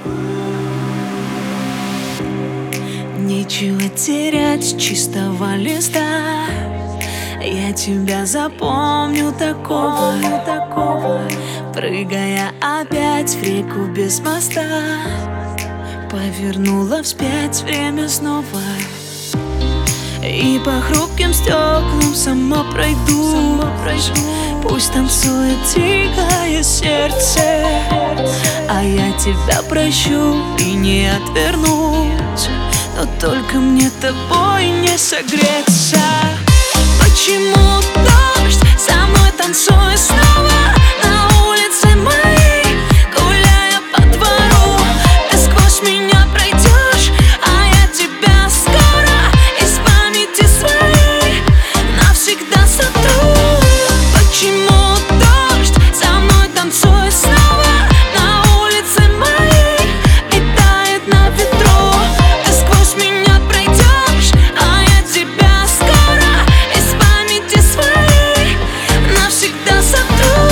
Нечего терять с чистого листа. Я тебя запомню такого, прыгая опять в реку без моста. Повернула вспять время снова, и по хрупким стеклам сама пройду. Пусть танцует тихое сердце, а я тебя прощу и не отвернусь. Но только мне тобой не согреться. Почему дождь со мной танцует снова на улице моей, гуляя по двору? Ты сквозь меня пройдешь, а я тебя скоро из памяти своей навсегда сотру. Почему дождь со мной танцует снова на улице моей и тает на ветру? Ты сквозь меня пройдешь, а я тебя скоро из памяти своей навсегда сотру.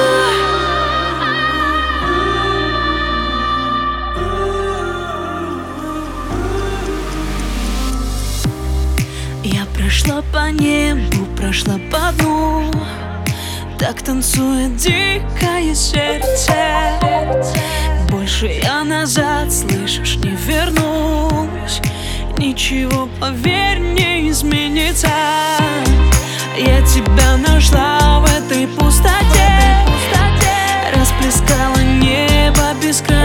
Я прошла по небу, прошла по дну. Так танцует дикое сердце. Больше я назад, слышишь, не вернусь. Ничего, поверь, не изменится. Я тебя нашла в этой пустоте, расплескала небо без края.